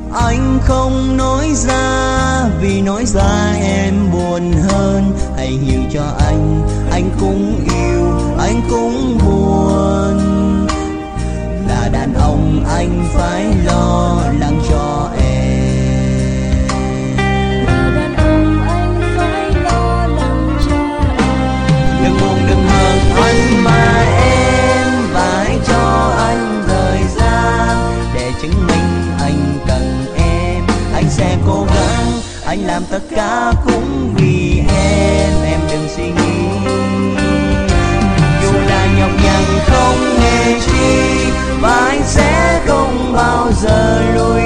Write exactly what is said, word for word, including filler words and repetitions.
Anh không nói ra vì nói ra em buồn hơn. Hãy hiểu cho anh, anh cũng yêu, anh cũng buồn. Là đàn ông anh phải lo lắng cho em. Là đàn ông anh phải lo lắng cho em. Đừng buồn đừng hờn anh mà em phải cho anh thời gian để chứng minh anh cần em. Anh sẽ cố gắng, anh làm tất cả cũng vì em. Em đừng suy nghĩ, dù là nhọc nhằn không hề chi, và anh sẽ không bao giờ lùi